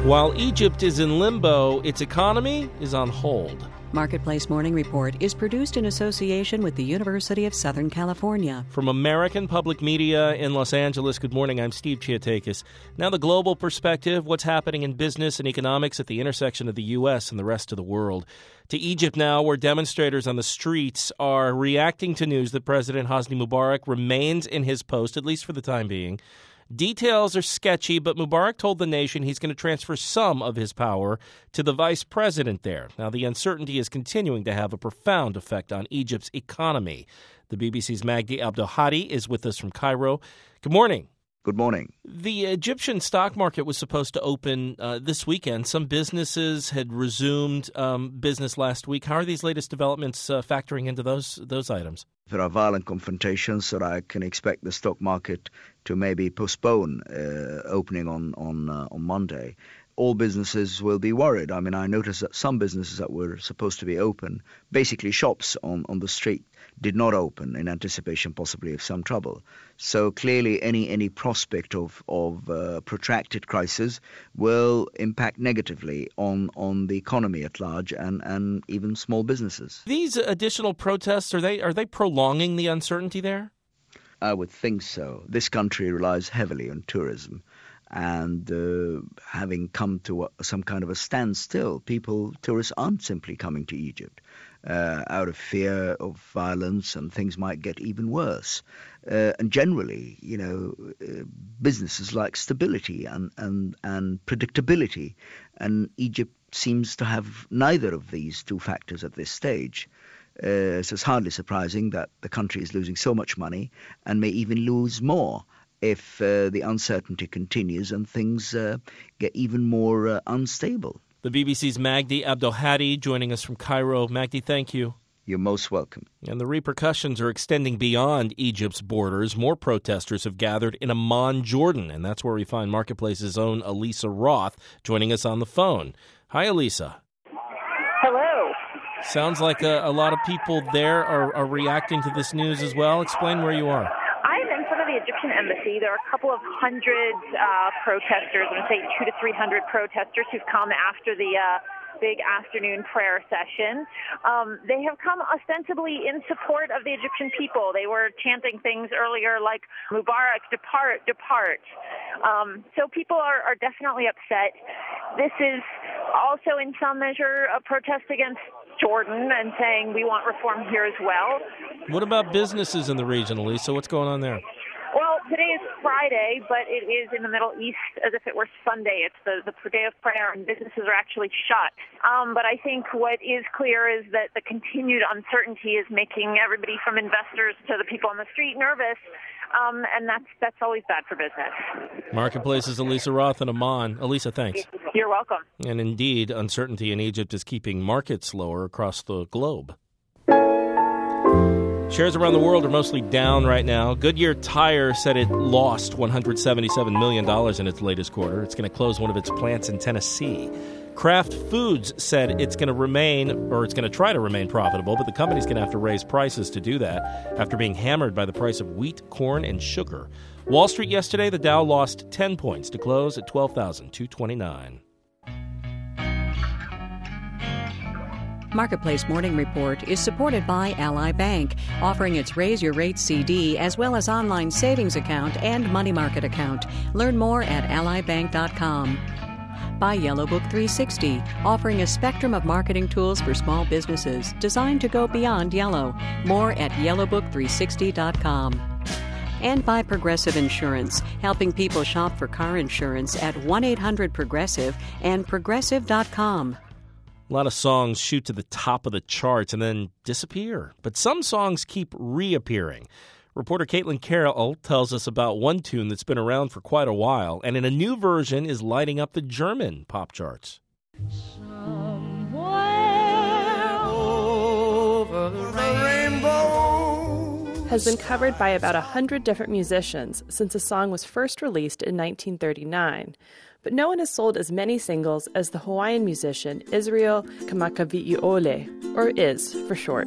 While Egypt is in limbo, its economy is on hold. Marketplace Morning Report is produced in association with the University of Southern California. From American Public Media in Los Angeles, good morning. I'm Steve Chiatakis. Now the global perspective, what's happening in business and economics at the intersection of the U.S. and the rest of the world. To Egypt now, where demonstrators on the streets are reacting to news that President Hosni Mubarak remains in his post, at least for the time being. Details are sketchy, but Mubarak told the nation he's going to transfer some of his power to the vice president there. Now, the uncertainty is continuing to have a profound effect on Egypt's economy. The BBC's Magdi Abdelhadi is with us from Cairo. Good morning. Good morning. The Egyptian stock market was supposed to open this weekend. Some businesses had resumed business last week. How are these latest developments factoring into those items? There are violent confrontations, so I can expect the stock market to maybe postpone opening on Monday. All businesses will be worried. I mean, I noticed that some businesses that were supposed to be open, basically shops on the street, did not open in anticipation possibly of some trouble. So clearly any prospect of protracted crisis will impact negatively on the economy at large and even small businesses. These additional protests, are they prolonging the uncertainty there? I would think so. This country relies heavily on tourism. And having come to some kind of a standstill, tourists aren't simply coming to Egypt out of fear of violence, and things might get even worse. And generally, businesses like stability and predictability, and Egypt seems to have neither of these two factors at this stage. So it's hardly surprising that the country is losing so much money and may even lose more if the uncertainty continues and things get even more unstable. The BBC's Magdi Abdelhadi joining us from Cairo. Magdi, thank you. You're most welcome. And the repercussions are extending beyond Egypt's borders. More protesters have gathered in Amman, Jordan, and that's where we find Marketplace's own Elisa Roth joining us on the phone. Hi, Elisa. Hello. Sounds like a lot of people there are reacting to this news as well. Explain where you are. The Egyptian embassy. There are a couple of hundred protesters, I'm going to say 200 to 300 protesters who've come after the big afternoon prayer session. They have come ostensibly in support of the Egyptian people. They were chanting things earlier like, Mubarak, depart, depart. So people are definitely upset. This is also in some measure a protest against Jordan and saying we want reform here as well. What about businesses in the region, Elisa? What's going on there? Well, today is Friday, but it is in the Middle East as if it were Sunday. It's the day of prayer, and businesses are actually shut. But I think what is clear is that the continued uncertainty is making everybody from investors to the people on the street nervous, and that's always bad for business. Marketplace's Elisa Roth in Amman. Elisa, thanks. You're welcome. And indeed, uncertainty in Egypt is keeping markets lower across the globe. Shares around the world are mostly down right now. Goodyear Tire said it lost $177 million in its latest quarter. It's going to close one of its plants in Tennessee. Kraft Foods said it's going to try to remain profitable, but the company's going to have to raise prices to do that after being hammered by the price of wheat, corn, and sugar. Wall Street yesterday, the Dow lost 10 points to close at 12,229. Marketplace Morning Report is supported by Ally Bank, offering its Raise Your Rates CD as well as online savings account and money market account. Learn more at allybank.com. By Yellow Book 360, offering a spectrum of marketing tools for small businesses designed to go beyond yellow. More at yellowbook360.com. And by Progressive Insurance, helping people shop for car insurance at 1-800-PROGRESSIVE and progressive.com. A lot of songs shoot to the top of the charts and then disappear. But some songs keep reappearing. Reporter Caitlin Carroll tells us about one tune that's been around for quite a while and in a new version is lighting up the German pop charts. Somewhere over the rainbow has been covered by about 100 different musicians since the song was first released in 1939. But no one has sold as many singles as the Hawaiian musician Israel Kamakawi'ole, or Iz for short.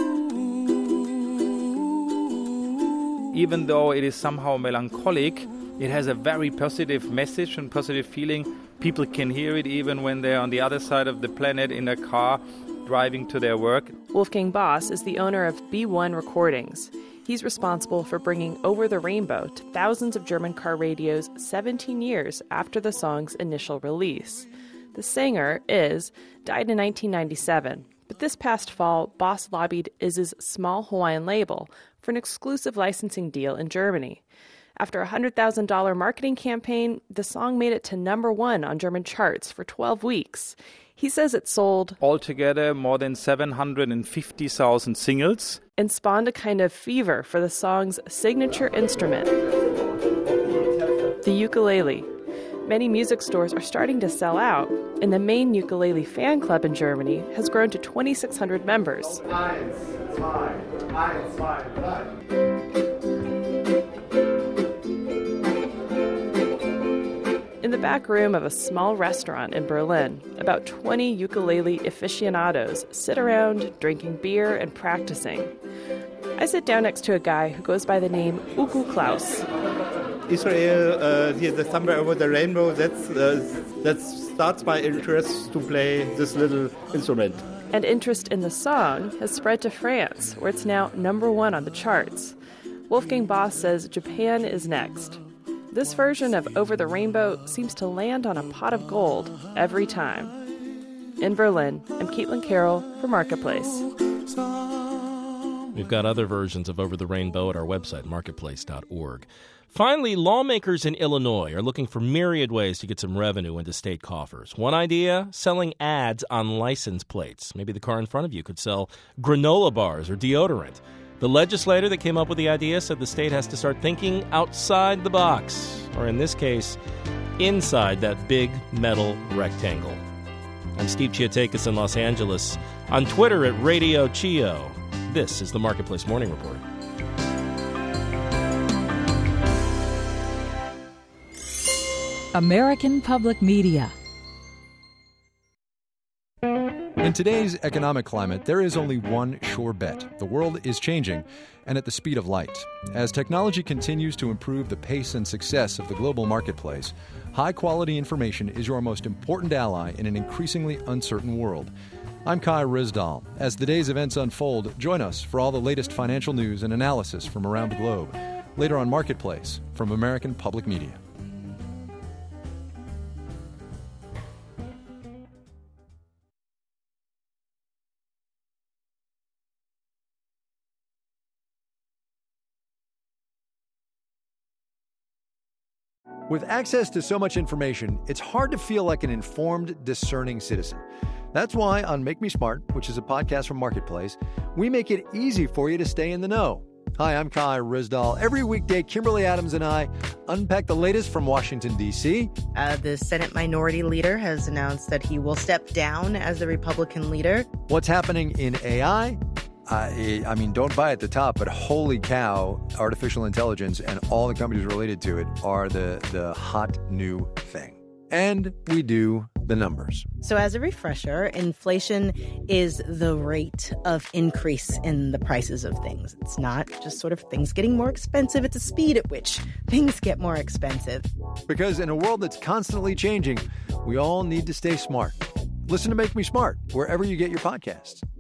Even though it is somehow melancholic, It has a very positive message and positive feeling. People can hear it even when they're on the other side of the planet in a car driving to their work. Wolfgang Boss is the owner of B1 Recordings. He's responsible for bringing Over the Rainbow to thousands of German car radios 17 years after the song's initial release. The singer, Iz, died in 1997, but this past fall, Boss lobbied Iz's small Hawaiian label for an exclusive licensing deal in Germany. After a $100,000 marketing campaign, the song made it to #1 on German charts for 12 weeks. He says it sold altogether more than 750,000 singles and spawned a kind of fever for the song's signature instrument, the ukulele. Many music stores are starting to sell out, and the main ukulele fan club in Germany has grown to 2,600 members. In the back room of a small restaurant in Berlin, about 20 ukulele aficionados sit around drinking beer and practicing. I sit down next to a guy who goes by the name Uku Klaus. Israel, the Somewhere Over the Rainbow, that starts my interest to play this little instrument. And interest in the song has spread to France, where it's now #1 on the charts. Wolfgang Boss says Japan is next. This version of Over the Rainbow seems to land on a pot of gold every time. In Berlin, I'm Caitlin Carroll for Marketplace. We've got other versions of Over the Rainbow at our website, marketplace.org. Finally, lawmakers in Illinois are looking for myriad ways to get some revenue into state coffers. One idea, selling ads on license plates. Maybe the car in front of you could sell granola bars or deodorant. The legislator that came up with the idea said the state has to start thinking outside the box, or in this case, inside that big metal rectangle. I'm Steve Chiatakis in Los Angeles. On Twitter at Radio Chio. This is the Marketplace Morning Report. American Public Media. In today's economic climate, there is only one sure bet. The world is changing, and at the speed of light. As technology continues to improve the pace and success of the global marketplace, high-quality information is your most important ally in an increasingly uncertain world. I'm Kai Ryssdal. As the day's events unfold, join us for all the latest financial news and analysis from around the globe. Later on Marketplace from American Public Media. With access to so much information, it's hard to feel like an informed, discerning citizen. That's why on Make Me Smart, which is a podcast from Marketplace, we make it easy for you to stay in the know. Hi, I'm Kai Ryssdal. Every weekday, Kimberly Adams and I unpack the latest from Washington, D.C. The Senate Minority Leader has announced that he will step down as the Republican leader. What's happening in AI? I mean, don't buy at the top, but holy cow, artificial intelligence and all the companies related to it are the hot new thing. And we do the numbers. So as a refresher, inflation is the rate of increase in the prices of things. It's not just sort of things getting more expensive. It's the speed at which things get more expensive. Because in a world that's constantly changing, we all need to stay smart. Listen to Make Me Smart wherever you get your podcasts.